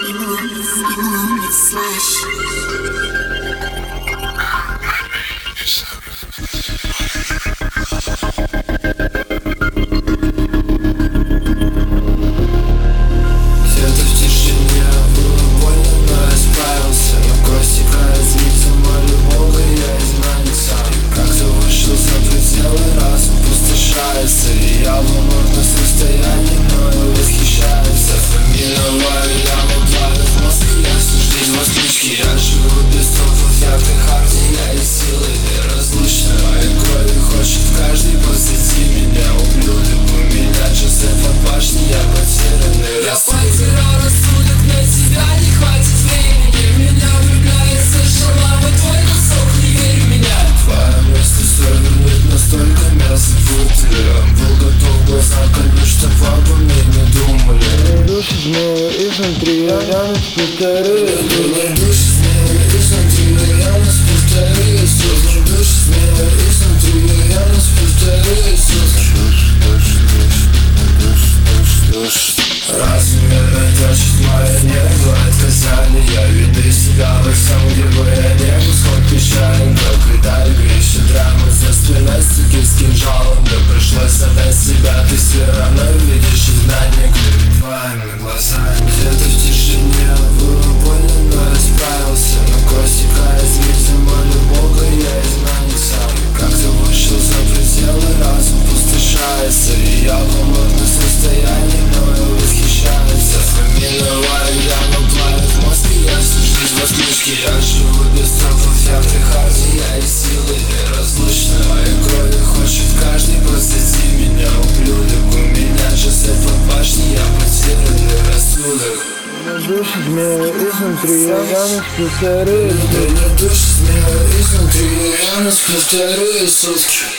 Изнутри я нас повторю. Ты душишь меня изнутри, я нас повторю. Ты душишь меня изнутри, я нас повторю. Разве меня точит мое небо? Отказали, я виды себя во всем, где бы я не был. Сход печален, как и тайга. Еще драмы за спиной, суки с кинжалом. Да пришлось отдать себя, ты все равно видишь изгнание перед твоими глазами. Где-то в тишине было больно, но я справился. Но кости края змея, молю Бога, я изгнанник сам. Как-то вышел за пределы, разум пустошается. И я в аморном состоянии, мною восхищается. Фамильная яма плавит мозг, и я всю жизнь в отключке. Я живу без тропов, яркой хардия и силы неразлучны. Моей крови хочет каждый, посади меня, ублюдок. У меня часы под башней, я потерянный рассудок. Душит меня изнутри, я нас повторю. Ты не душишь меня изнутри, я нас повторю сутки.